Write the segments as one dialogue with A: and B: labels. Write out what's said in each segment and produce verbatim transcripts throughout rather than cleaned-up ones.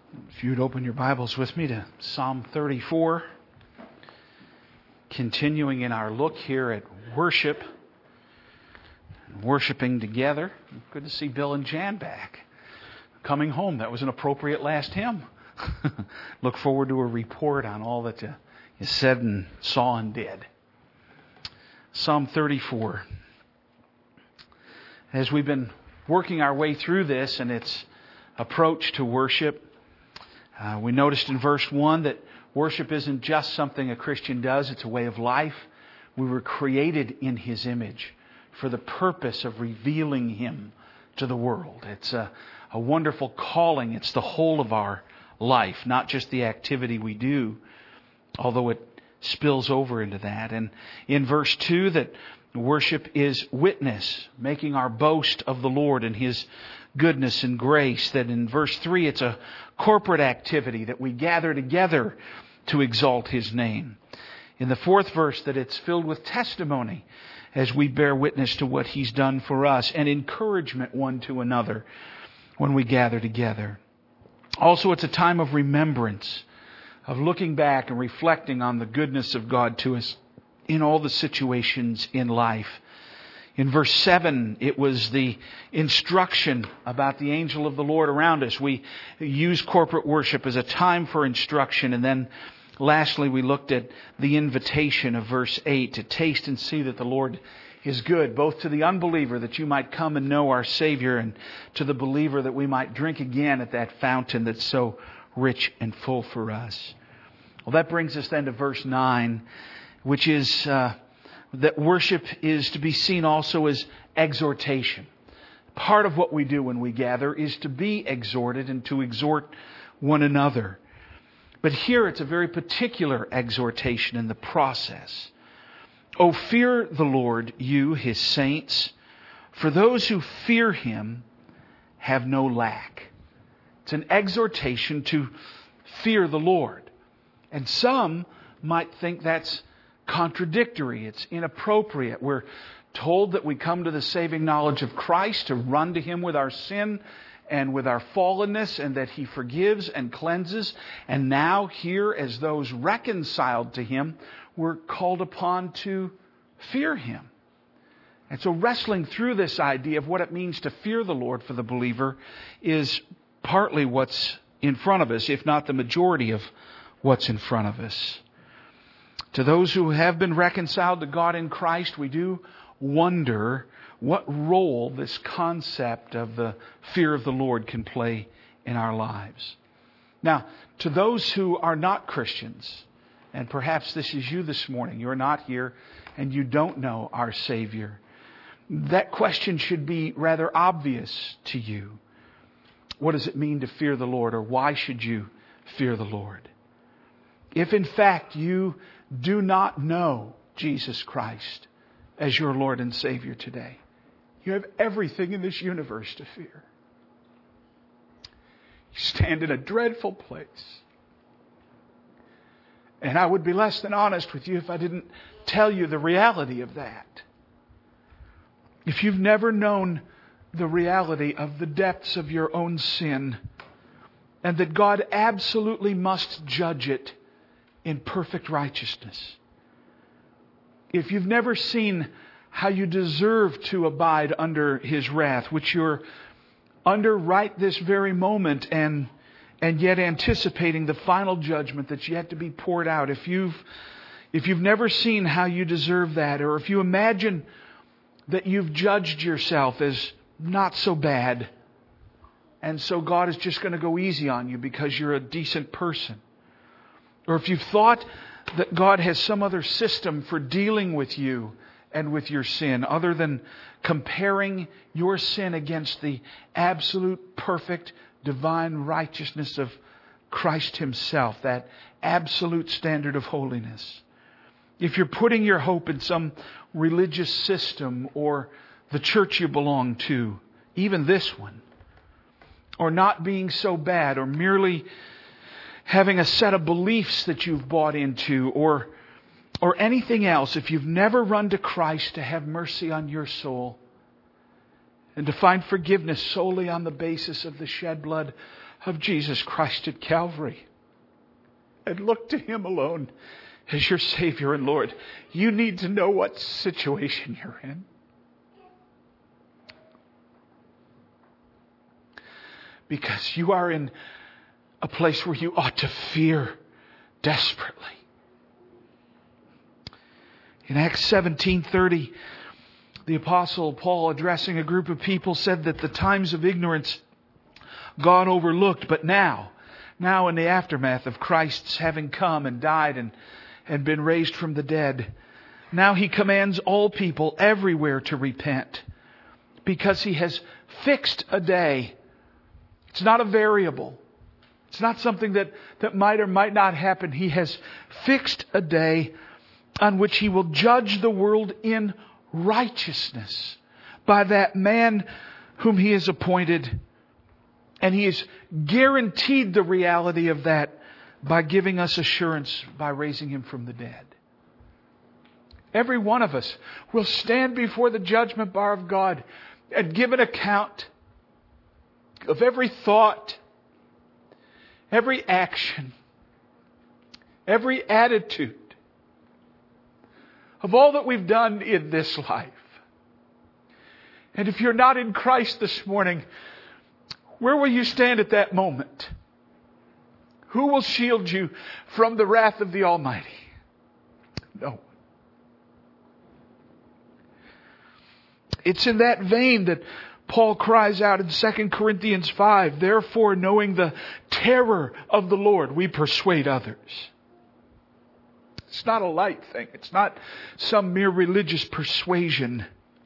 A: If you'd open your Bibles with me to Psalm thirty-four, continuing in our look here at worship, worshiping together. Good to see Bill and Jan back. Coming home, that was an appropriate last hymn. Look forward to a report on all that you, you said and saw and did. Psalm thirty-four. As we've been working our way through this and its approach to worship, Uh, we noticed in verse one that worship isn't just something a Christian does, it's a way of life. We were created in His image for the purpose of revealing Him to the world. It's a, a wonderful calling. It's the whole of our life, not just the activity we do, although it spills over into that. And in verse two, that worship is witness, making our boast of the Lord and His goodness and grace. That in verse three, it's a corporate activity that we gather together to exalt His name. In the fourth verse, that it's filled with testimony as we bear witness to what He's done for us and encouragement one to another when we gather together. Also, it's a time of remembrance, of looking back and reflecting on the goodness of God to us in all the situations in life. In verse seven, it was the instruction about the angel of the Lord around us. We use corporate worship as a time for instruction. And then lastly, we looked at the invitation of verse eight to taste and see that the Lord is good, both to the unbeliever that you might come and know our Savior, and to the believer that we might drink again at that fountain that's so rich and full for us. Well, that brings us then to verse nine, which is Uh, that worship is to be seen also as exhortation. Part of what we do when we gather is to be exhorted and to exhort one another. But here it's a very particular exhortation in the process. "O fear the Lord, you, His saints, for those who fear Him have no lack." It's an exhortation to fear the Lord. And some might think that's contradictory. It's inappropriate. We're told that we come to the saving knowledge of Christ to run to Him with our sin and with our fallenness, and that He forgives and cleanses. And now here, as those reconciled to Him, we're called upon to fear Him. And so wrestling through this idea of what it means to fear the Lord for the believer is partly what's in front of us, if not the majority of what's in front of us. To those who have been reconciled to God in Christ, we do wonder what role this concept of the fear of the Lord can play in our lives. Now, to those who are not Christians, and perhaps this is you this morning, you're not here and you don't know our Savior, that question should be rather obvious to you. What does it mean to fear the Lord, or why should you fear the Lord? If in fact you do not know Jesus Christ as your Lord and Savior today, you have everything in this universe to fear. You stand in a dreadful place. And I would be less than honest with you if I didn't tell you the reality of that. If you've never known the reality of the depths of your own sin, and that God absolutely must judge it in perfect righteousness. If you've never seen how you deserve to abide under His wrath, which you're under right this very moment, and and yet anticipating the final judgment that's yet to be poured out. If you've if you've never seen how you deserve that, or if you imagine that you've judged yourself as not so bad, and so God is just going to go easy on you because you're a decent person. Or if you've thought that God has some other system for dealing with you and with your sin, other than comparing your sin against the absolute, perfect, divine righteousness of Christ Himself, that absolute standard of holiness. If you're putting your hope in some religious system, or the church you belong to, even this one, or not being so bad, or merely having a set of beliefs that you've bought into, or or anything else, if you've never run to Christ to have mercy on your soul and to find forgiveness solely on the basis of the shed blood of Jesus Christ at Calvary and look to Him alone as your Savior and Lord, you need to know what situation you're in. Because you are in a place where you ought to fear desperately. In Acts seventeen thirty, the Apostle Paul, addressing a group of people, said that the times of ignorance God overlooked, but now, now in the aftermath of Christ's having come and died and, and been raised from the dead, now He commands all people everywhere to repent, because He has fixed a day. It's not a variable. It's not something that, that might or might not happen. He has fixed a day on which He will judge the world in righteousness by that man whom He has appointed. And He has guaranteed the reality of that by giving us assurance by raising Him from the dead. Every one of us will stand before the judgment bar of God and give an account of every thought, every action, every attitude, of all that we've done in this life. And if you're not in Christ this morning, where will you stand at that moment? Who will shield you from the wrath of the Almighty? No one. It's in that vein that Paul cries out in Second Corinthians five, therefore, knowing the terror of the Lord, we persuade others. It's not a light thing. It's not some mere religious persuasion.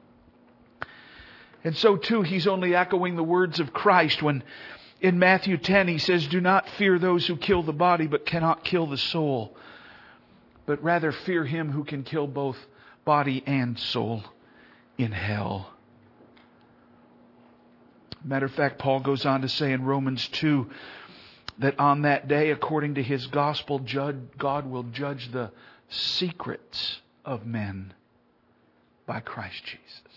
A: And so too, he's only echoing the words of Christ when in Matthew ten he says, do not fear those who kill the body but cannot kill the soul, but rather fear Him who can kill both body and soul in hell. Matter of fact, Paul goes on to say in Romans two that on that day, according to His gospel, God will judge the secrets of men by Christ Jesus.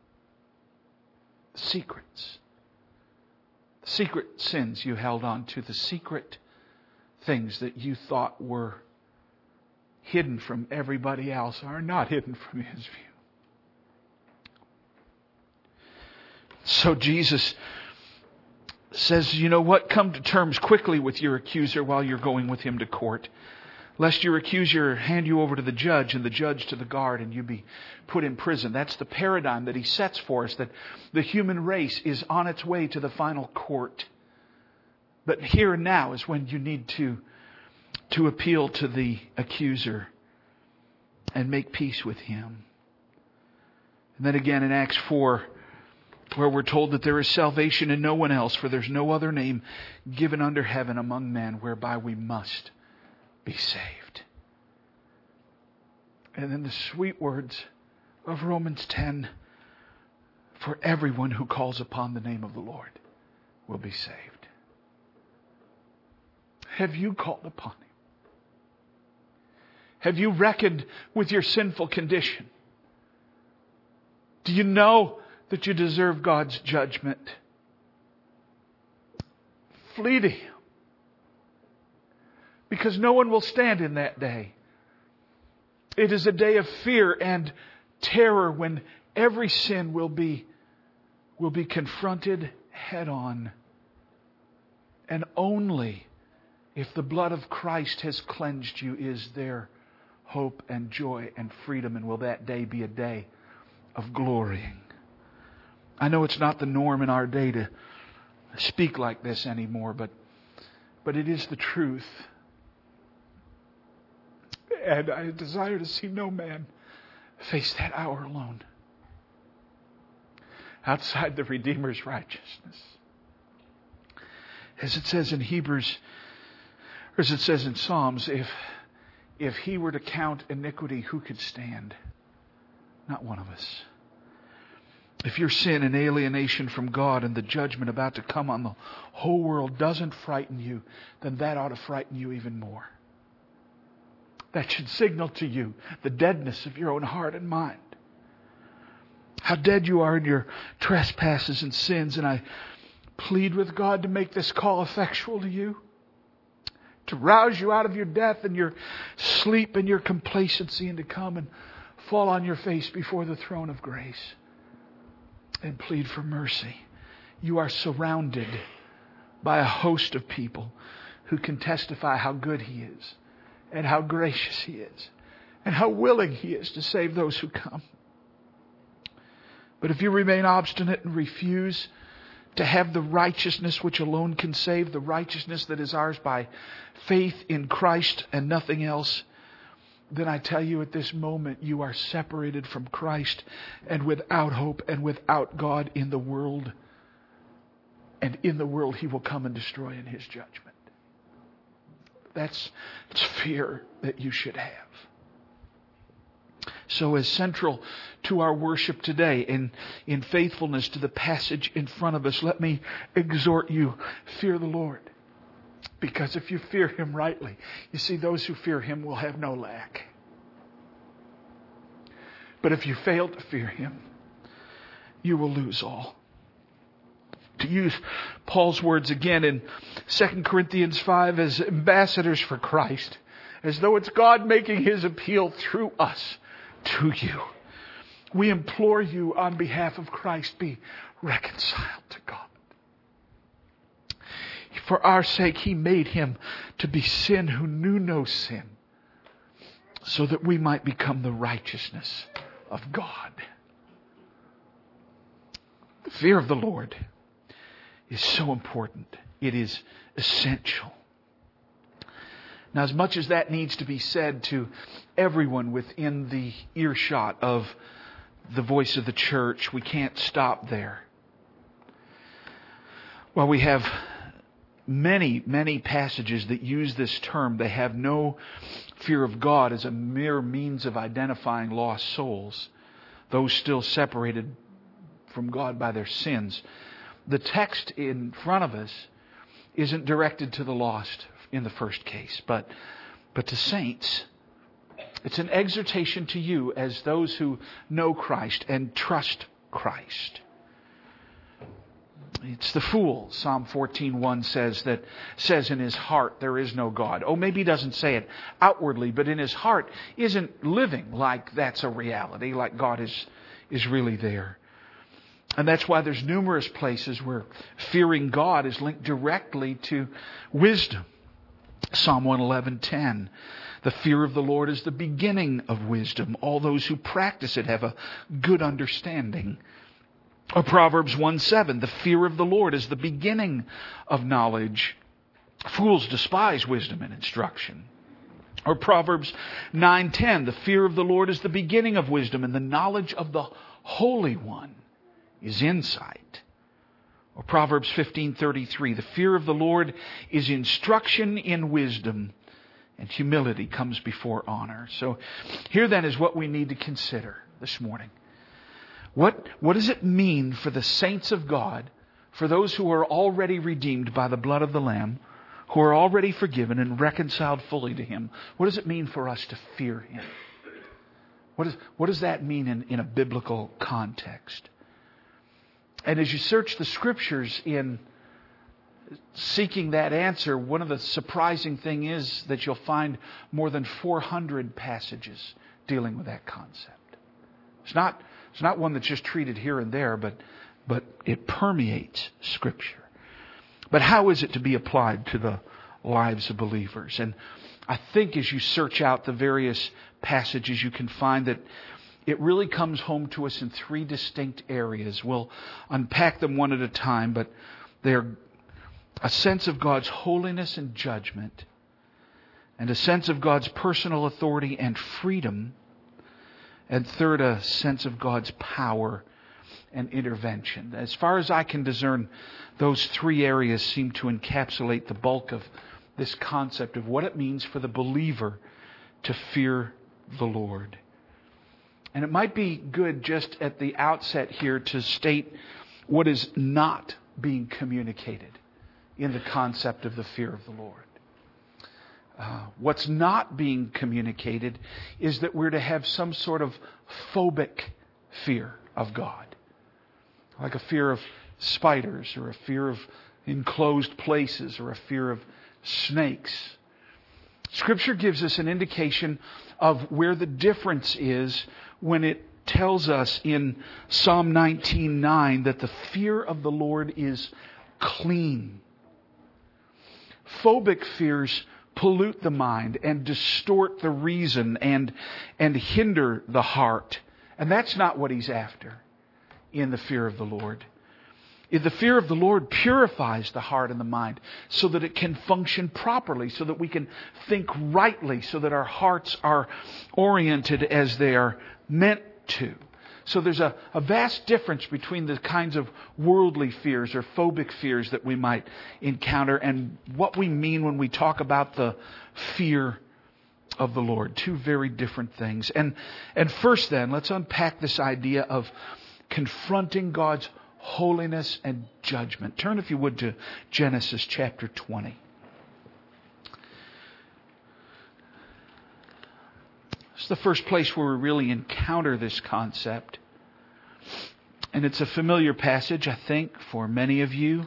A: The secrets. The secret sins you held on to. The secret things that you thought were hidden from everybody else are not hidden from His view. So Jesus says, you know what? Come to terms quickly with your accuser while you're going with him to court, lest your accuser hand you over to the judge and the judge to the guard and you be put in prison. That's the paradigm that He sets for us, that the human race is on its way to the final court. But here and now is when you need to, to appeal to the accuser and make peace with him. And then again in Acts four, where we're told that there is salvation in no one else, for there's no other name given under heaven among men whereby we must be saved. And then the sweet words of Romans ten, for everyone who calls upon the name of the Lord will be saved. Have you called upon Him? Have you reckoned with your sinful condition? Do you know that you deserve God's judgment? Flee to Him. Because no one will stand in that day. It is a day of fear and terror when every sin will be, will be confronted head on. And only if the blood of Christ has cleansed you is there hope and joy and freedom. And will that day be a day of glorying? I know it's not the norm in our day to speak like this anymore, but, but it is the truth. And I desire to see no man face that hour alone outside the Redeemer's righteousness. As it says in Hebrews, or as it says in Psalms, if, if He were to count iniquity, who could stand? Not one of us. If your sin and alienation from God and the judgment about to come on the whole world doesn't frighten you, then that ought to frighten you even more. That should signal to you the deadness of your own heart and mind. How dead you are in your trespasses and sins. And I plead with God to make this call effectual to you, to rouse you out of your death and your sleep and your complacency, and to come and fall on your face before the throne of grace and plead for mercy. You are surrounded by a host of people who can testify how good He is and how gracious He is and how willing He is to save those who come. But if you remain obstinate and refuse to have the righteousness which alone can save, the righteousness that is ours by faith in Christ and nothing else, then I tell you at this moment, you are separated from Christ and without hope and without God in the world. And in the world He will come and destroy in His judgment. That's, that's fear that you should have. So as central to our worship today, in, in faithfulness to the passage in front of us, let me exhort you, fear the Lord. Because if you fear Him rightly, you see, those who fear Him will have no lack. But if you fail to fear Him, you will lose all. To use Paul's words again in Second Corinthians five, as ambassadors for Christ, as though it's God making His appeal through us to you, we implore you on behalf of Christ, be reconciled to God. For our sake He made Him to be sin who knew no sin, so that we might become the righteousness of God. The fear of the Lord is so important. It is essential. Now, as much as that needs to be said to everyone within the earshot of the voice of the church, we can't stop there. While we have many, many passages that use this term, they have no fear of God as a mere means of identifying lost souls, those still separated from God by their sins. The text in front of us isn't directed to the lost in the first case, but, but to saints. It's an exhortation to you as those who know Christ and trust Christ. It's the fool, Psalm fourteen one says, that says in his heart there is no God. Oh, maybe he doesn't say it outwardly, but in his heart isn't living like that's a reality, like God is, is really there. And that's why there's numerous places where fearing God is linked directly to wisdom. Psalm one eleven ten. The fear of the Lord is the beginning of wisdom. All those who practice it have a good understanding. Or Proverbs one seven. The fear of the Lord is the beginning of knowledge. Fools despise wisdom and instruction. Or Proverbs nine ten. The fear of the Lord is the beginning of wisdom, and the knowledge of the Holy One is insight. Or Proverbs fifteen thirty-three. The fear of the Lord is instruction in wisdom, and humility comes before honor. So here then is what we need to consider this morning. What, what does it mean for the saints of God, for those who are already redeemed by the blood of the Lamb, who are already forgiven and reconciled fully to Him? What does it mean for us to fear Him? What, is, what does that mean in, in a biblical context? And as you search the Scriptures in seeking that answer, one of the surprising things is that you'll find more than four hundred passages dealing with that concept. It's not, it's not one that's just treated here and there, but, but it permeates Scripture. But how is it to be applied to the lives of believers? And I think as you search out the various passages, you can find that it really comes home to us in three distinct areas. We'll unpack them one at a time, but they're a sense of God's holiness and judgment, and a sense of God's personal authority and freedom, and third, a sense of God's power and intervention. As far as I can discern, those three areas seem to encapsulate the bulk of this concept of what it means for the believer to fear the Lord. And it might be good just at the outset here to state what is not being communicated in the concept of the fear of the Lord. Uh, what's not being communicated is that we're to have some sort of phobic fear of God. Like a fear of spiders or a fear of enclosed places or a fear of snakes. Scripture gives us an indication of where the difference is when it tells us in Psalm nineteen nine that the fear of the Lord is clean. Phobic fears pollute the mind and distort the reason and, and hinder the heart. And that's not what He's after in the fear of the Lord. The fear of the Lord purifies the heart and the mind so that it can function properly, so that we can think rightly, so that our hearts are oriented as they are meant to. So there's a, a vast difference between the kinds of worldly fears or phobic fears that we might encounter and what we mean when we talk about the fear of the Lord. Two very different things. And, and first then, let's unpack this idea of confronting God's holiness and judgment. Turn, if you would, to Genesis chapter twenty. It's the first place where we really encounter this concept. And it's a familiar passage, I think, for many of you.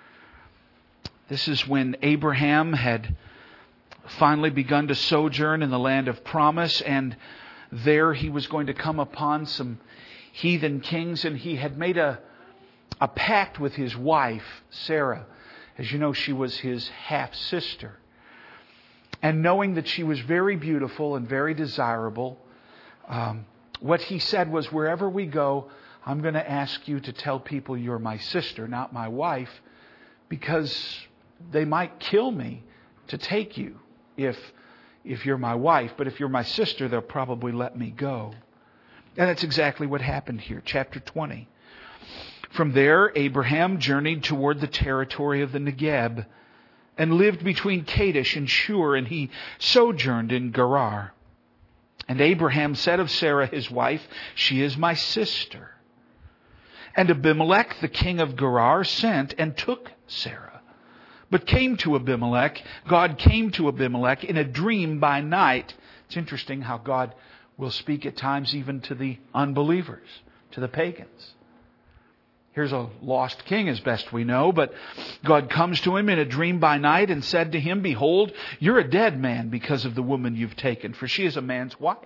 A: This is when Abraham had finally begun to sojourn in the land of promise, and there he was going to come upon some heathen kings, and he had made a a pact with his wife, Sarah. As you know, she was his half-sister. And knowing that she was very beautiful and very desirable, um, what he said was, wherever we go, I'm going to ask you to tell people you're my sister, not my wife, because they might kill me to take you if, if you're my wife. But if you're my sister, they'll probably let me go. And that's exactly what happened here. Chapter twenty. From there, Abraham journeyed toward the territory of the Negeb and lived between Kadesh and Shur, and he sojourned in Gerar. And Abraham said of Sarah his wife, she is my sister. And Abimelech, the king of Gerar, sent and took Sarah. But came to Abimelech, God came to Abimelech in a dream by night. It's interesting how God will speak at times even to the unbelievers, to the pagans. Here's a lost king as best we know, but God comes to him in a dream by night and said to him, behold, you're a dead man because of the woman you've taken, for she is a man's wife.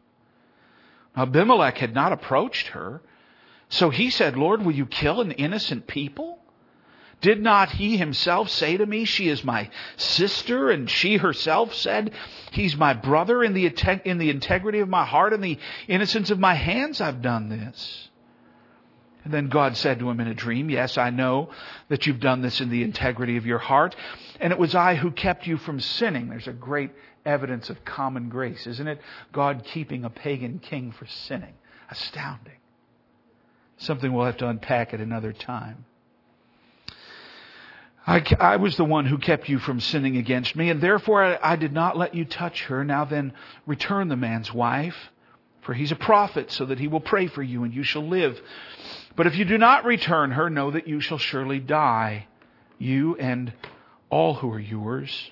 A: Abimelech had not approached her, so he said, Lord, will you kill an innocent people? Did not he himself say to me, she is my sister? And she herself said, he's my brother. In the, in the integrity of my heart and the innocence of my hands I've done this. And then God said to him in a dream, yes, I know that you've done this in the integrity of your heart. And it was I who kept you from sinning. There's a great evidence of common grace, isn't it? God keeping a pagan king for sinning. Astounding. Something we'll have to unpack at another time. I, I was the one who kept you from sinning against me, and therefore I, I did not let you touch her. Now then, return the man's wife, for he's a prophet, so that he will pray for you and you shall live. But if you do not return her, know that you shall surely die, you and all who are yours.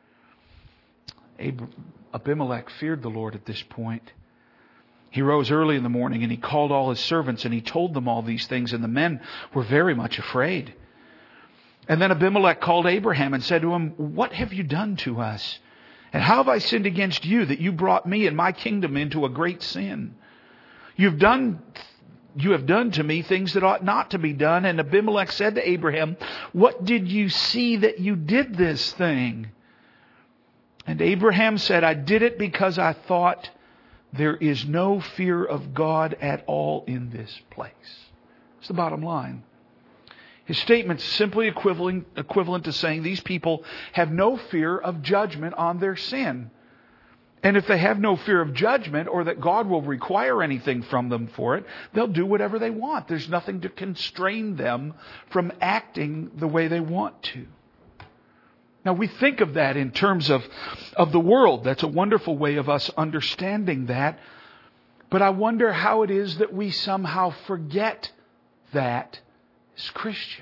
A: Abimelech feared the Lord at this point. He rose early in the morning and he called all his servants and he told them all these things, and the men were very much afraid. And then Abimelech called Abraham and said to him, what have you done to us? And how have I sinned against you that you brought me and my kingdom into a great sin? You've done You have done to me things that ought not to be done. And Abimelech said to Abraham, what did you see that you did this thing? And Abraham said, I did it because I thought there is no fear of God at all in this place. It's the bottom line. His statement's simply equivalent, equivalent to saying these people have no fear of judgment on their sin. And if they have no fear of judgment, or that God will require anything from them for it, they'll do whatever they want. There's nothing to constrain them from acting the way they want to. Now we think of that in terms of, of the world. That's a wonderful way of us understanding that. But I wonder how it is that we somehow forget that as Christians.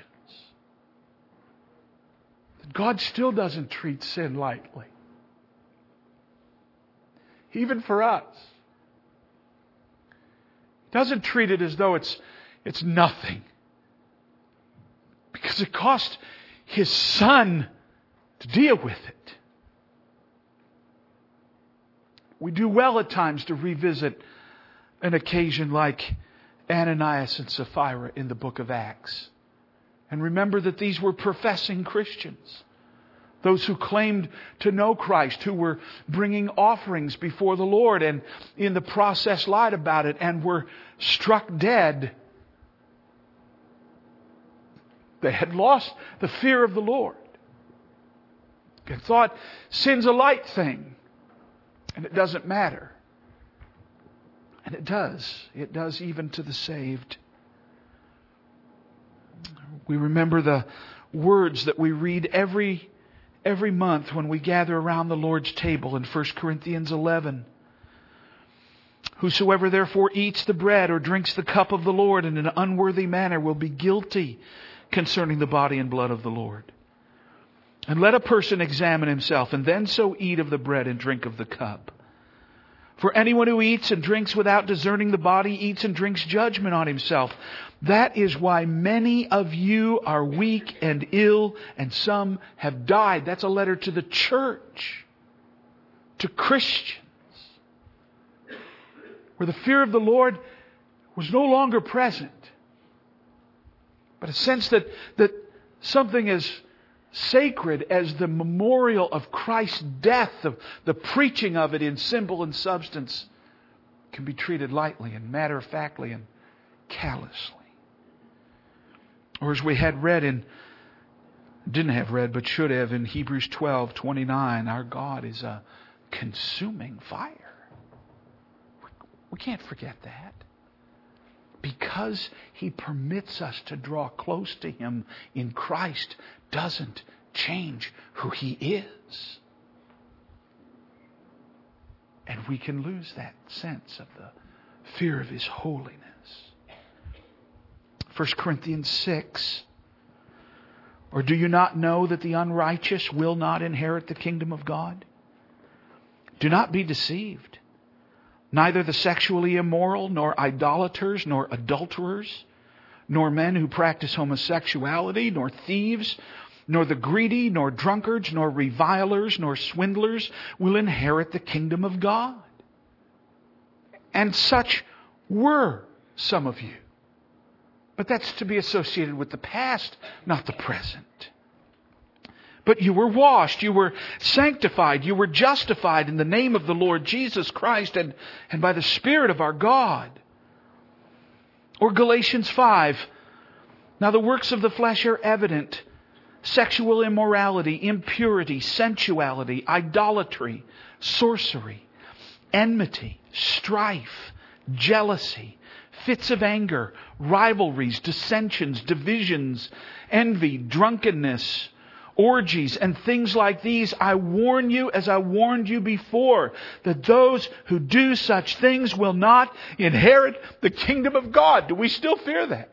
A: That God still doesn't treat sin lightly. Even for us. He doesn't treat it as though it's, it's nothing. Because it cost His Son to deal with it. We do well at times to revisit an occasion like Ananias and Sapphira in the book of Acts. And remember that these were professing Christians. Those who claimed to know Christ, who were bringing offerings before the Lord and in the process lied about it and were struck dead. They had lost the fear of the Lord and thought sin's a light thing and it doesn't matter. And it does. It does even to the saved. We remember the words that we read every every month when we gather around the Lord's table in First Corinthians eleven. Whosoever therefore eats the bread or drinks the cup of the Lord in an unworthy manner will be guilty concerning the body and blood of the Lord. And let a person examine himself, and then so eat of the bread and drink of the cup. For anyone who eats and drinks without discerning the body eats and drinks judgment on himself. That is why many of you are weak and ill, and some have died. That's a letter to the church, to Christians, where the fear of the Lord was no longer present. But a sense that, that something as sacred as the memorial of Christ's death, of the preaching of it in symbol and substance, can be treated lightly and matter-of-factly and callously. Or as we had read in, didn't have read, but should have in Hebrews twelve twenty-nine, our God is a consuming fire. We can't forget that. Because He permits us to draw close to Him in Christ doesn't change who He is. And we can lose that sense of the fear of His holiness. First Corinthians six. Or do you not know that the unrighteous will not inherit the kingdom of God? Do not be deceived. Neither the sexually immoral, nor idolaters, nor adulterers, nor men who practice homosexuality, nor thieves, nor the greedy, nor drunkards, nor revilers, nor swindlers will inherit the kingdom of God. And such were some of you. But that's to be associated with the past, not the present. But you were washed, you were sanctified, you were justified in the name of the Lord Jesus Christ and, and by the Spirit of our God. Or Galatians five. Now the works of the flesh are evident. Sexual immorality, impurity, sensuality, idolatry, sorcery, enmity, strife, jealousy, fits of anger, rivalries, dissensions, divisions, envy, drunkenness, orgies, and things like these. I warn you, as I warned you before, that those who do such things will not inherit the kingdom of God. Do we still fear that?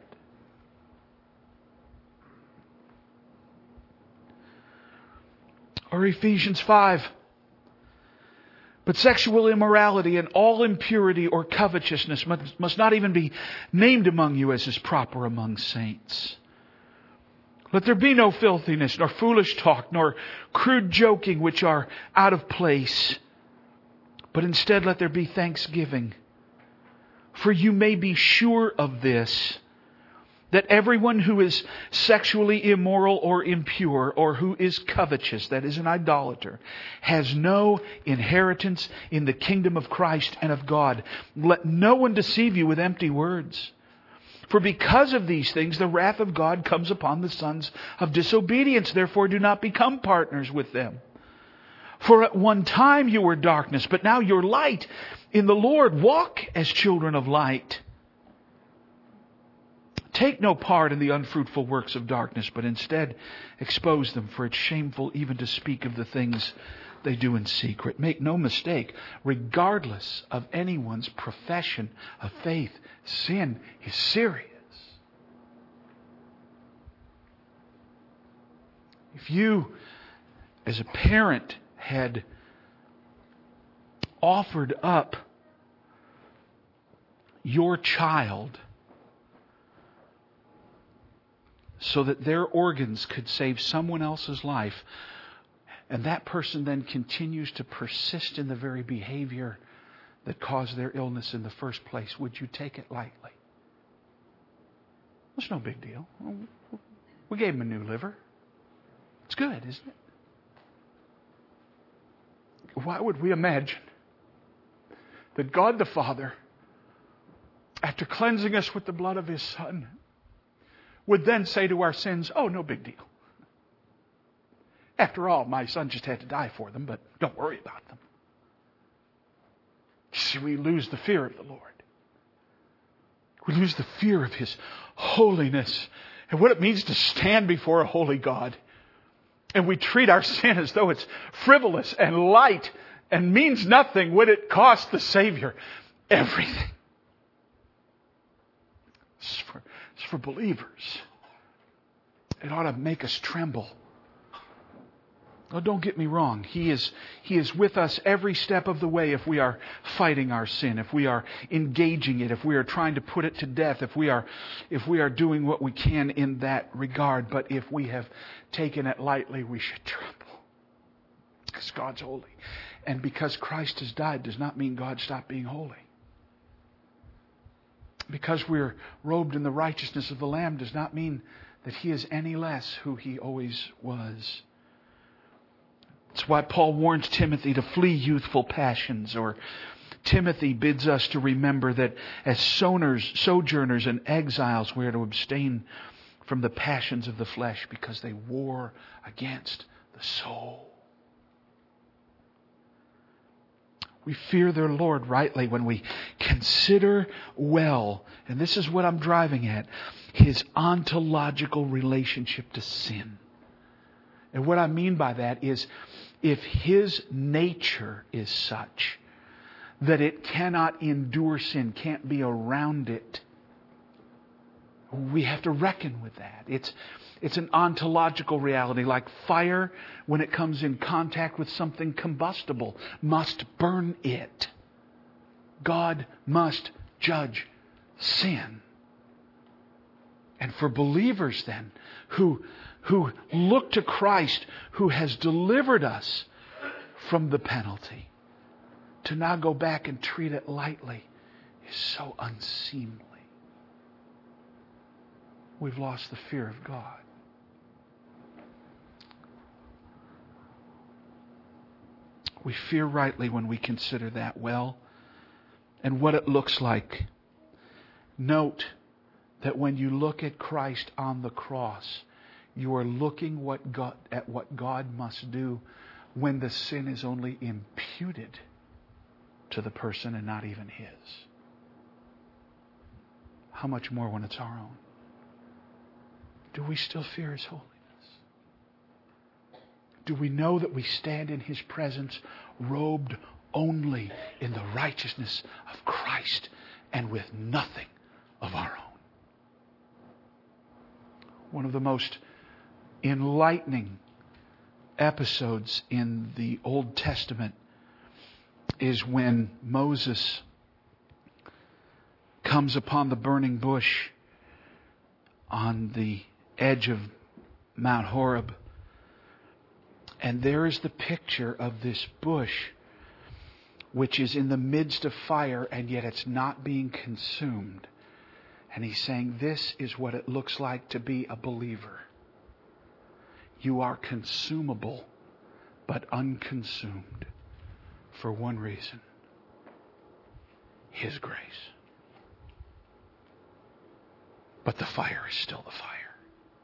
A: Or Ephesians five. But sexual immorality and all impurity or covetousness must, must not even be named among you as is proper among saints. Let there be no filthiness, nor foolish talk, nor crude joking, which are out of place. But instead let there be thanksgiving. For you may be sure of this, that everyone who is sexually immoral or impure, or who is covetous, that is an idolater, has no inheritance in the kingdom of Christ and of God. Let no one deceive you with empty words. For because of these things, the wrath of God comes upon the sons of disobedience. Therefore, do not become partners with them. For at one time you were darkness, but now you're light in the Lord. Walk as children of light. Take no part in the unfruitful works of darkness, but instead expose them, for it's shameful even to speak of the things they do in secret. Make no mistake, regardless of anyone's profession of faith, sin is serious. If you, as a parent, had offered up your child so that their organs could save someone else's life, and that person then continues to persist in the very behavior that caused their illness in the first place, would you take it lightly? It's no big deal. We gave him a new liver. It's good, isn't it? Why would we imagine that God the Father, after cleansing us with the blood of His Son, would then say to our sins, oh, no big deal. After all, my Son just had to die for them, but don't worry about them. See, we lose the fear of the Lord. We lose the fear of His holiness and what it means to stand before a holy God. And we treat our sin as though it's frivolous and light and means nothing when it costs the Savior everything. It's for, it's for believers. It ought to make us tremble. Oh, don't get me wrong. He is, He is with us every step of the way if we are fighting our sin, if we are engaging it, if we are trying to put it to death, if we are, if we are doing what we can in that regard. But if we have taken it lightly, we should tremble. Because God's holy. And because Christ has died does not mean God stopped being holy. Because we're robed in the righteousness of the Lamb does not mean that He is any less who He always was. That's why Paul warns Timothy to flee youthful passions, or Timothy bids us to remember that as sojourners and exiles we are to abstain from the passions of the flesh because they war against the soul. We fear their Lord rightly when we consider well, and this is what I'm driving at, His ontological relationship to sin. And what I mean by that is, if His nature is such that it cannot endure sin, can't be around it, we have to reckon with that. It's, it's an ontological reality, like fire, when it comes in contact with something combustible, must burn it. God must judge sin. And for believers then, who who look to Christ, who has delivered us from the penalty, to now go back and treat it lightly is so unseemly. We've lost the fear of God. We fear rightly when we consider that well and what it looks like. Note that when you look at Christ on the cross, you are looking what God, at what God must do when the sin is only imputed to the person and not even His. How much more when it's our own? Do we still fear His holiness? Do we know that we stand in His presence robed only in the righteousness of Christ and with nothing of our own? One of the most enlightening episodes in the Old Testament is when Moses comes upon the burning bush on the edge of Mount Horeb. And there is the picture of this bush which is in the midst of fire, and yet it's not being consumed. And he's saying, this is what it looks like to be a believer. You are consumable, but unconsumed for one reason: His grace. But the fire is still the fire.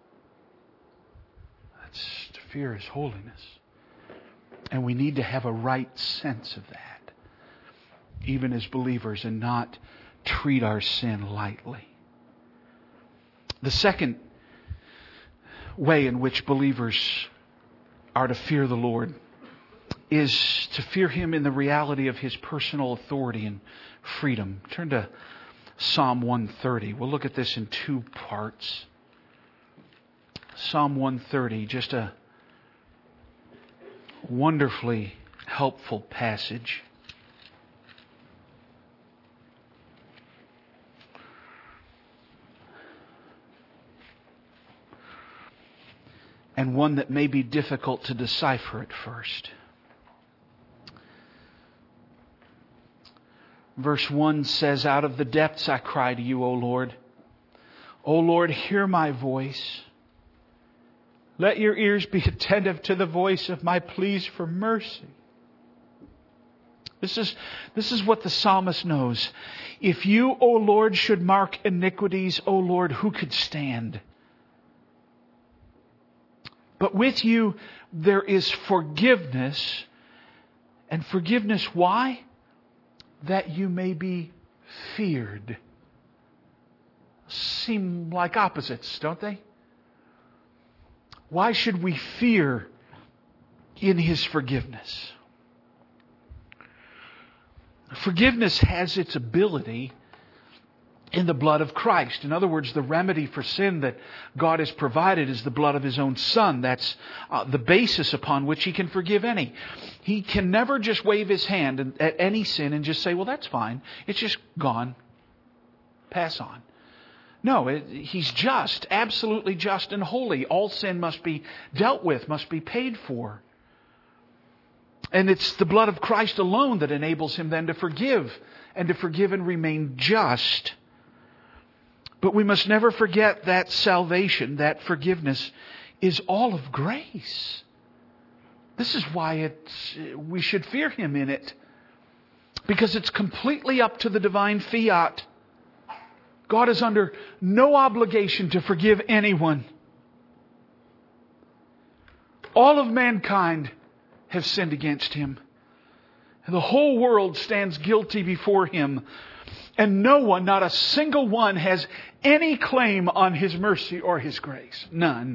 A: That's to fear His holiness. And we need to have a right sense of that, even as believers, and not treat our sin lightly. The second way in which believers are to fear the Lord is to fear Him in the reality of His personal authority and freedom. Turn to Psalm one thirty. We'll look at this in two parts. Psalm one thirty, just a wonderfully helpful passage. and one that may be difficult to decipher at first. Verse one says, "Out of the depths I cry to you, O Lord. O Lord, hear my voice. Let your ears be attentive to the voice of my pleas for mercy." This is, this is what the psalmist knows. If you, O Lord, should mark iniquities, O Lord, who could stand? But with you there is forgiveness. And forgiveness, why? That you may be feared. Seem like opposites, don't they? Why should we fear in His forgiveness? Forgiveness has its ability in the blood of Christ. In other words, the remedy for sin that God has provided is the blood of His own Son. That's uh, the basis upon which He can forgive any. He can never just wave His hand at any sin and just say, well, that's fine. It's just gone. Pass on. No, it, He's just, absolutely just and holy. All sin must be dealt with, must be paid for. And it's the blood of Christ alone that enables Him then to forgive and to forgive and remain just. But we must never forget that salvation, that forgiveness, is all of grace. This is why it's, we should fear Him in it. Because it's completely up to the divine fiat. God is under no obligation to forgive anyone. All of mankind have sinned against Him. And the whole world stands guilty before Him. And no one, not a single one, has any claim on His mercy or His grace. None.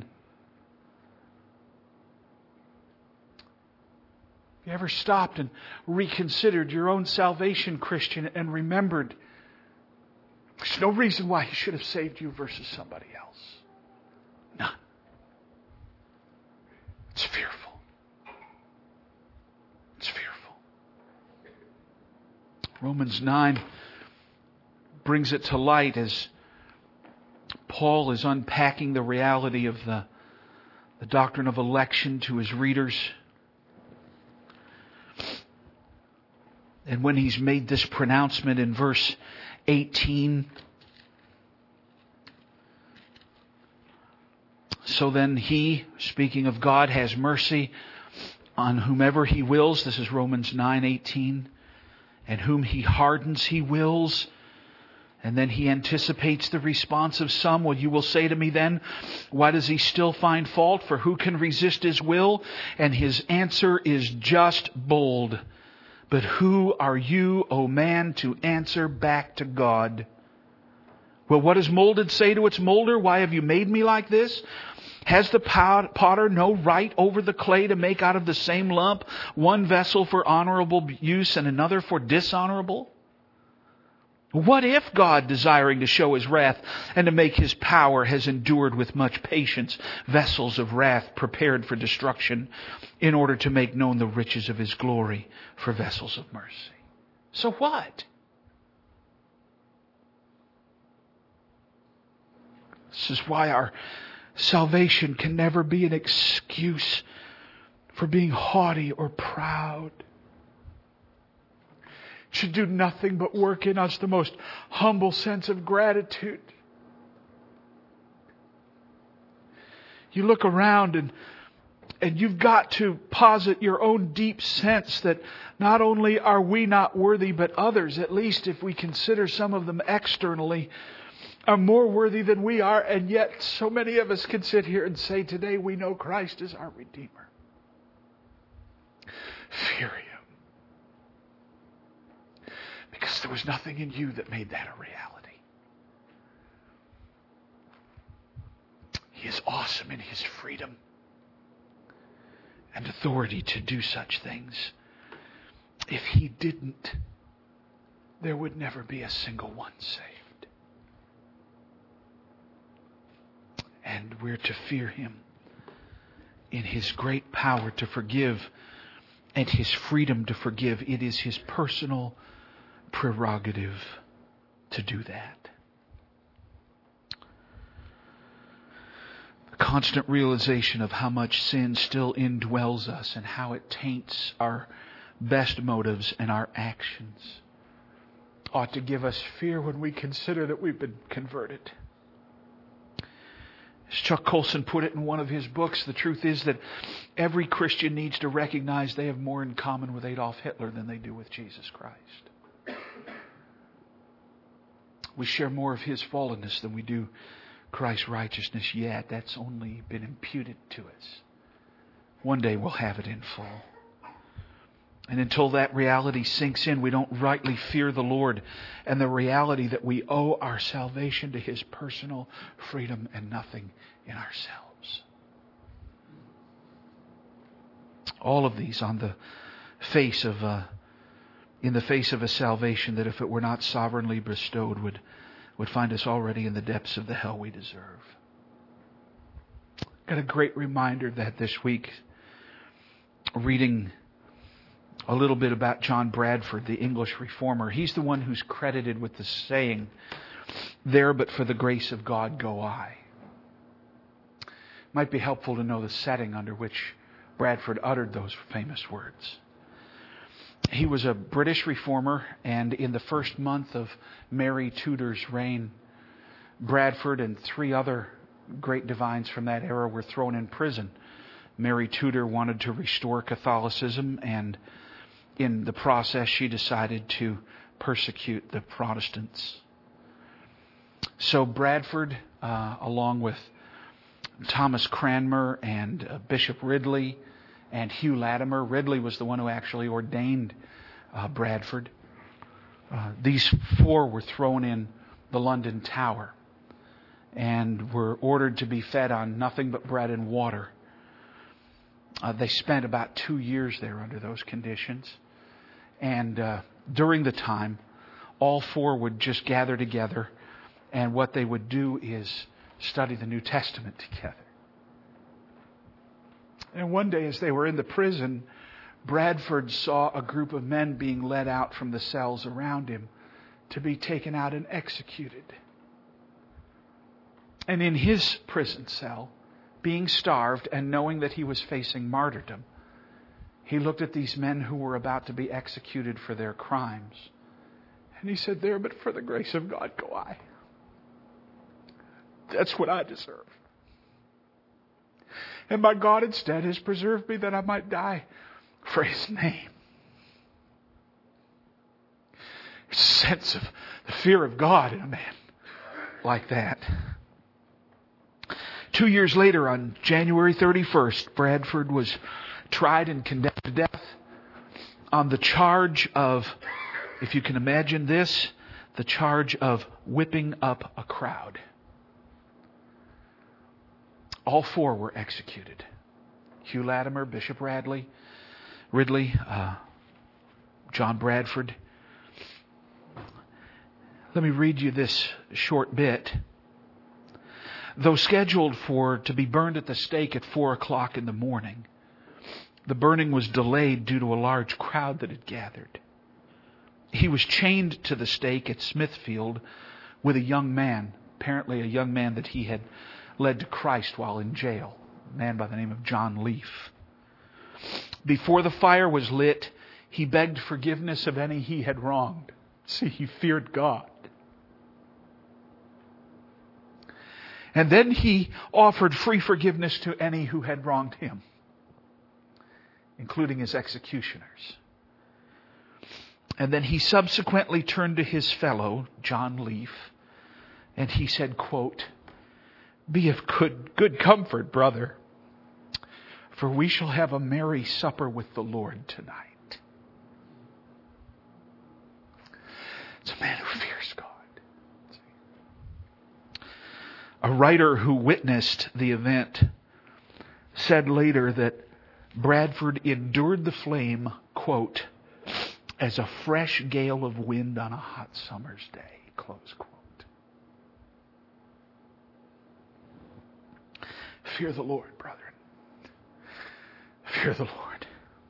A: Have you ever stopped and reconsidered your own salvation, Christian, and remembered there's no reason why He should have saved you versus somebody else? None. It's fearful. It's fearful. Romans nine brings it to light as Paul is unpacking the reality of the, the doctrine of election to his readers. And when he's made this pronouncement in verse eighteen, so then He, speaking of God, has mercy on whomever He wills. This is Romans nine eighteen. And whom He hardens, He wills. And then he anticipates the response of some. Well, you will say to me then, why does He still find fault? For who can resist His will? And His answer is just bold. But who are you, O man, to answer back to God? Well, what does molded say to its molder? Why have you made me like this? Has the potter no right over the clay to make out of the same lump one vessel for honorable use and another for dishonorable? What if God, desiring to show His wrath and to make His power, has endured with much patience vessels of wrath prepared for destruction, in order to make known the riches of His glory for vessels of mercy? So what? This is why our salvation can never be an excuse for being haughty or proud. It should do nothing but work in us the most humble sense of gratitude. You look around and and you've got to posit your own deep sense that not only are we not worthy, but others, at least if we consider some of them externally, are more worthy than we are. And yet so many of us can sit here and say today we know Christ is our Redeemer. Fear Him. Because there was nothing in you that made that a reality. He is awesome in His freedom and authority to do such things. If He didn't, there would never be a single one saved. And we're to fear Him in His great power to forgive and His freedom to forgive. It is His personal prerogative to do that. A constant realization of how much sin still indwells us and how it taints our best motives and our actions ought to give us fear when we consider that we've been converted. As Chuck Colson put it in one of his books, the truth is that every Christian needs to recognize they have more in common with Adolf Hitler than they do with Jesus Christ. We share more of His fallenness than we do Christ's righteousness, yet that's only been imputed to us. One day we'll have it in full. And until that reality sinks in, we don't rightly fear the Lord and the reality that we owe our salvation to His personal freedom and nothing in ourselves. All of these on the face of a, in the face of a salvation that, if it were not sovereignly bestowed, would, would find us already in the depths of the hell we deserve. Got a great reminder that this week, reading a little bit about John Bradford, the English reformer. He's the one who's credited with the saying, "There but for the grace of God go I." Might be helpful to know the setting under which Bradford uttered those famous words. He was a British reformer, and in the first month of Mary Tudor's reign, Bradford and three other great divines from that era were thrown in prison. Mary Tudor wanted to restore Catholicism, and in the process, she decided to persecute the Protestants. So Bradford, uh, along with Thomas Cranmer and uh, Bishop Ridley and Hugh Latimer, Ridley was the one who actually ordained uh, Bradford. Uh, these four were thrown in the London Tower and were ordered to be fed on nothing but bread and water. Uh, they spent about two years there under those conditions. And uh, during the time, all four would just gather together, and what they would do is study the New Testament together. And one day, as they were in the prison, Bradford saw a group of men being led out from the cells around him to be taken out and executed. And in his prison cell, being starved and knowing that he was facing martyrdom, he looked at these men who were about to be executed for their crimes. And he said, "There, but for the grace of God go I. That's what I deserve. And my God instead has preserved me that I might die for His name." There's a sense of the fear of God in a man like that. Two years later, on January thirty-first, Bradford was tried and condemned to death on the charge of, if you can imagine this, the charge of whipping up a crowd. All four were executed. Hugh Latimer, Bishop Radley, Ridley, uh, John Bradford. Let me read you this short bit. Though scheduled for to be burned at the stake at four o'clock in the morning, the burning was delayed due to a large crowd that had gathered. He was chained to the stake at Smithfield with a young man, apparently a young man that he had led to Christ while in jail, a man by the name of John Leaf. Before the fire was lit, he begged forgiveness of any he had wronged. See, he feared God. And then he offered free forgiveness to any who had wronged him, including his executioners. And then he subsequently turned to his fellow, John Leaf, and he said, quote, "Be of good, good comfort, brother, for we shall have a merry supper with the Lord tonight." It's a man who fears God. A writer who witnessed the event said later that Bradford endured the flame, quote, "as a fresh gale of wind on a hot summer's day," close quote. Fear the Lord, brethren. Fear the Lord.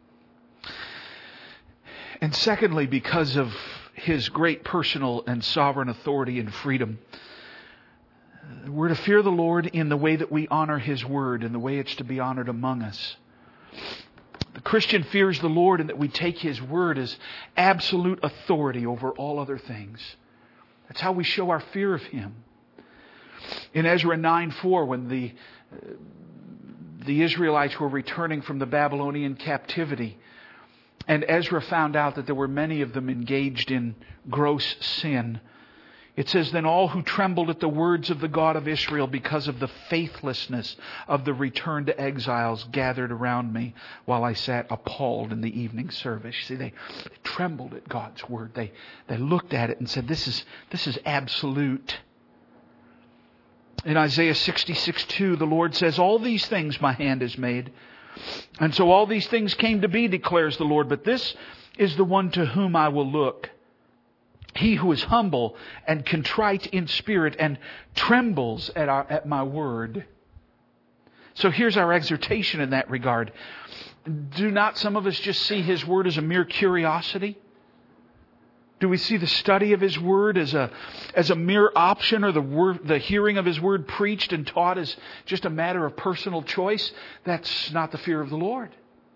A: And secondly, because of His great personal and sovereign authority and freedom, We're to fear the Lord in the way that we honor His Word and the way it's to be honored among us. The Christian fears the Lord in that we take His Word as absolute authority over all other things. That's how we show our fear of Him. In Ezra nine four, when the, uh, the Israelites were returning from the Babylonian captivity, and Ezra found out that there were many of them engaged in gross sin, it says, "Then all who trembled at the words of the God of Israel because of the faithlessness of the returned exiles gathered around me while I sat appalled in the evening service." You see, they, they trembled at God's word. They, they looked at it and said, this is, this is absolute. In Isaiah sixty-six two, the Lord says, "All these things my hand has made. And so all these things came to be, declares the Lord. But this is the one to whom I will look. He who is humble and contrite in spirit and trembles at, our, at my word." So here's our exhortation in that regard. Do not some of us just see His Word as a mere curiosity? Do we see the study of His Word as a, as a mere option, or the word, the hearing of His Word preached and taught as just a matter of personal choice? That's not the fear of the Lord.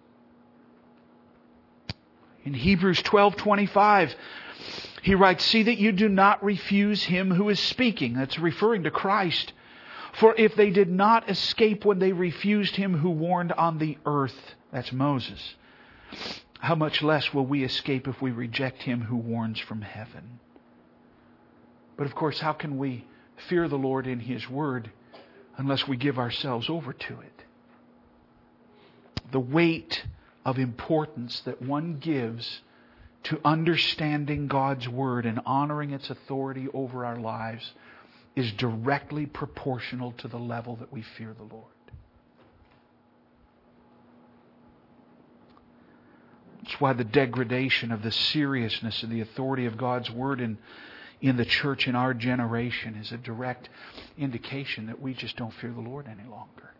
A: In Hebrews twelve twenty-five, he writes, "See that you do not refuse Him who is speaking." That's referring to Christ. "For if they did not escape when they refused Him who warned on the earth," that's Moses, "how much less will we escape if we reject Him who warns from heaven?" But of course, how can we fear the Lord in His Word unless we give ourselves over to it? The weight of importance that one gives to understanding God's Word and honoring its authority over our lives is directly proportional to the level that we fear the Lord. That's why the degradation of the seriousness of the authority of God's Word in, in the church in our generation is a direct indication that we just don't fear the Lord any longer.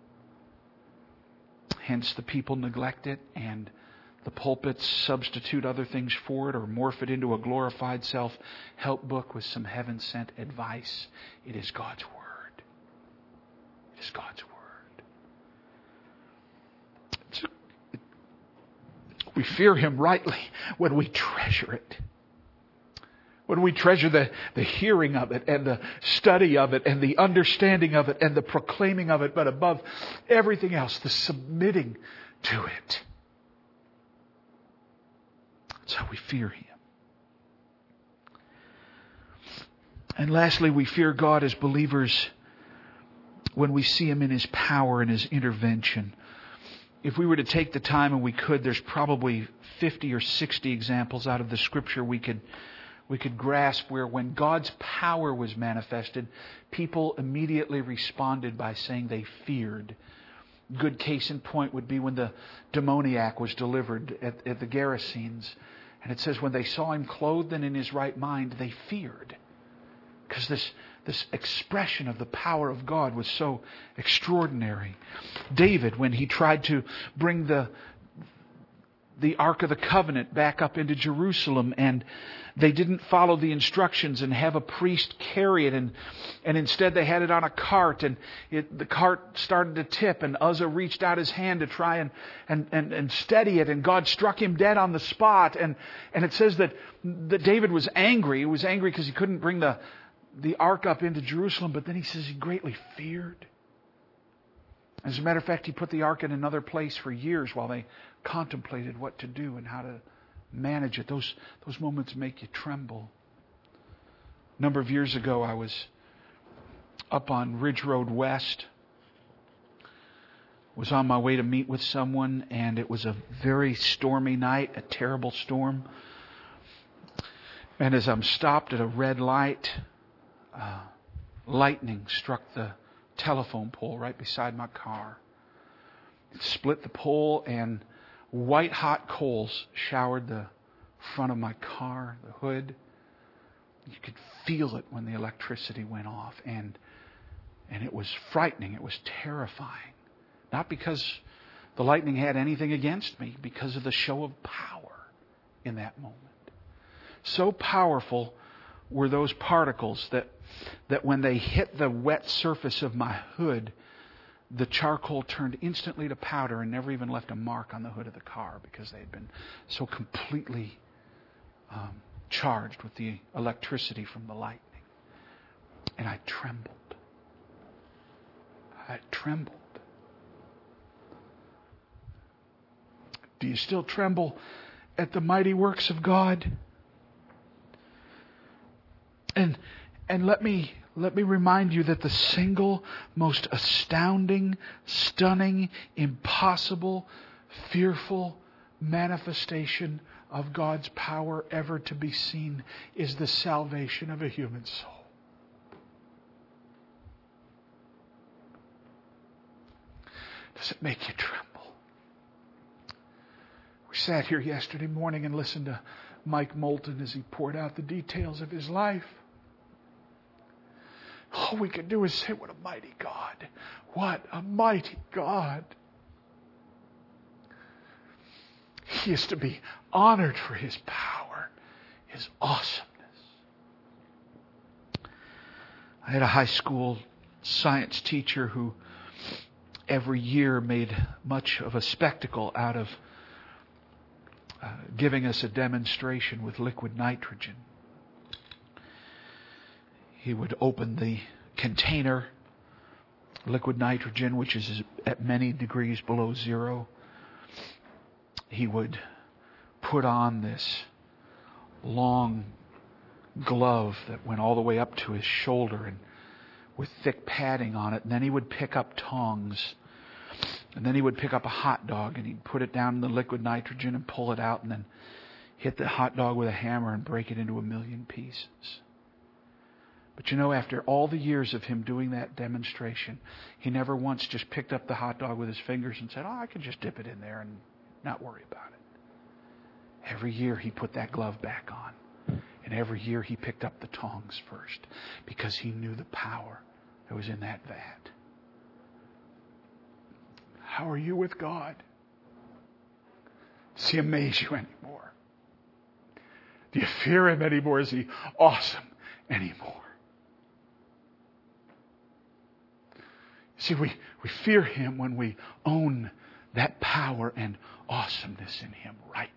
A: Hence the people neglect it, and the pulpits substitute other things for it or morph it into a glorified self-help book with some heaven-sent advice. It is God's Word. It is God's Word. It's, it, we fear Him rightly when we treasure it. When we treasure the, the hearing of it and the study of it and the understanding of it and the proclaiming of it, but above everything else, the submitting to it. That's how we fear Him. And lastly, we fear God as believers when we see Him in His power and His intervention. If we were to take the time, and we could, there's probably fifty or sixty examples out of the Scripture we could we could grasp where when God's power was manifested, people immediately responded by saying they feared. Good case in point would be when the demoniac was delivered at, at the Gerasenes. And it says when they saw him clothed and in his right mind, they feared. Because this, this expression of the power of God was so extraordinary. David, when he tried to bring the, the Ark of the Covenant back up into Jerusalem, and they didn't follow the instructions and have a priest carry it, and, and instead they had it on a cart, and it, the cart started to tip, and Uzzah reached out his hand to try and, and, and, and steady it, and God struck him dead on the spot. And, and it says that, that David was angry. He was angry because he couldn't bring the, the ark up into Jerusalem, but then he says he greatly feared. As a matter of fact, he put the ark in another place for years while they contemplated what to do and how to manage it. Those, those moments make you tremble. A number of years ago, I was up on Ridge Road West. Was on my way to meet with someone, and it was a very stormy night, a terrible storm. And as I'm stopped at a red light, uh, lightning struck the telephone pole right beside my car. It split the pole, and white hot coals showered the front of my car, the hood. You could feel it when the electricity went off, and and it was frightening. It was terrifying. Not because the lightning had anything against me, because of the show of power in that moment. So powerful were those particles that, that when they hit the wet surface of my hood, the charcoal turned instantly to powder and never even left a mark on the hood of the car because they had been so completely um, charged with the electricity from the lightning. And I trembled. I trembled. Do you still tremble at the mighty works of God? And and let me let me remind you that the single most astounding, stunning, impossible, fearful manifestation of God's power ever to be seen is the salvation of a human soul. Does it make you tremble? We sat here yesterday morning and listened to Mike Moulton as he poured out the details of his life. All we could do is say, what a mighty God. What a mighty God. He is to be honored for His power, His awesomeness. I had a high school science teacher who every year made much of a spectacle out of uh, giving us a demonstration with liquid nitrogen. He would open the container, liquid nitrogen, which is at many degrees below zero. He would put on this long glove that went all the way up to his shoulder and with thick padding on it. And then he would pick up tongs. And then he would pick up a hot dog and he'd put it down in the liquid nitrogen and pull it out and then hit the hot dog with a hammer and break it into a million pieces. But you know, after all the years of him doing that demonstration, he never once just picked up the hot dog with his fingers and said, oh, I can just dip it in there and not worry about it. Every year he put that glove back on. And every year he picked up the tongs first because he knew the power that was in that vat. How are you with God? Does He amaze you anymore? Do you fear Him anymore? Is He awesome anymore? See, we, we fear Him when we own that power and awesomeness in Him rightly.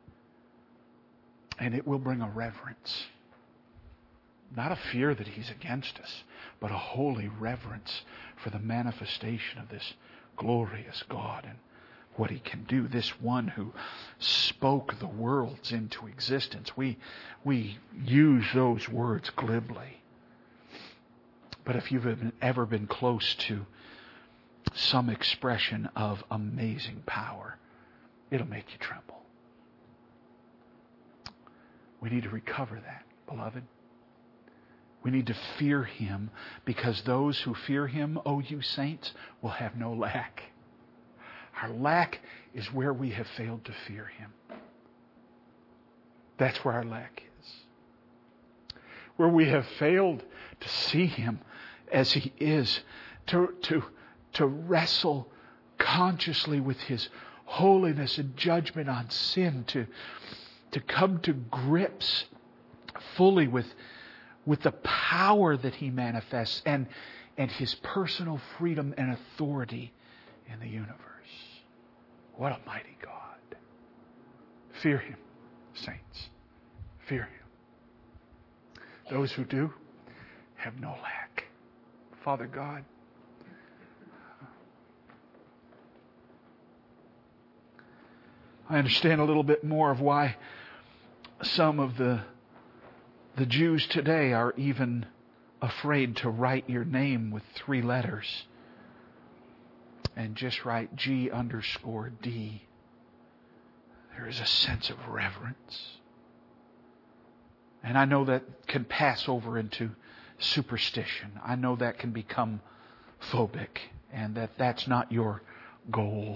A: And it will bring a reverence. Not a fear that He's against us, but a holy reverence for the manifestation of this glorious God and what He can do. This one who spoke the worlds into existence. We, we use those words glibly. But if you've ever been close to some expression of amazing power, it'll make you tremble. We need to recover that, beloved. We need to fear Him because those who fear Him, oh you saints, will have no lack. Our lack is where we have failed to fear Him. That's where our lack is. Where we have failed to see Him as He is, to, to, to wrestle consciously with His holiness and judgment on sin, to, to come to grips fully with, with the power that He manifests and, and His personal freedom and authority in the universe. What a mighty God. Fear Him, saints. Fear Him. Those who do have no lack. Father God, I understand a little bit more of why some of the the Jews today are even afraid to write your name with three letters and just write G underscore D. There is a sense of reverence. And I know that can pass over into superstition. I know that can become phobic and that that's not your goal.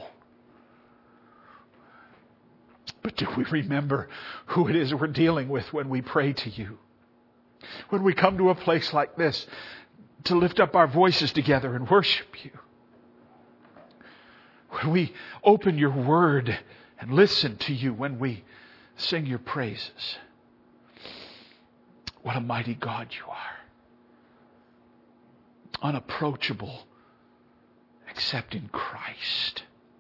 A: But do we remember who it is we're dealing with when we pray to you? When we come to a place like this to lift up our voices together and worship you. When we open your word and listen to you when we sing your praises. What a mighty God you are. Unapproachable except in Christ.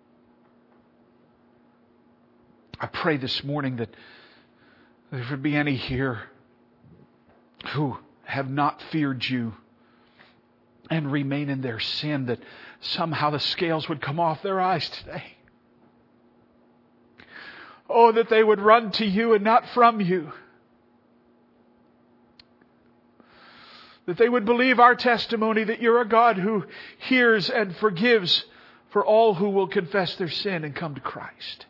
A: I pray this morning that there would be any here who have not feared you and remain in their sin, that somehow the scales would come off their eyes today. Oh, that they would run to you and not from you. That they would believe our testimony that you're a God who hears and forgives for all who will confess their sin and come to Christ.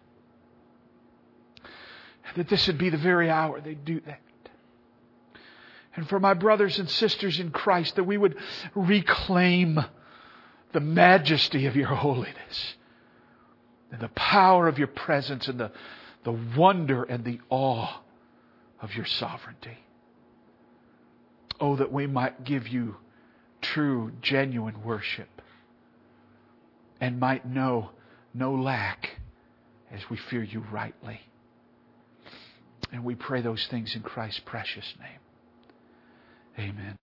A: That this would be the very hour they do that. And for my brothers and sisters in Christ, that we would reclaim the majesty of your holiness and the power of your presence and the, the wonder and the awe of your sovereignty. Oh, that we might give you true, genuine worship and might know no lack as we fear you rightly. And we pray those things in Christ's precious name. Amen.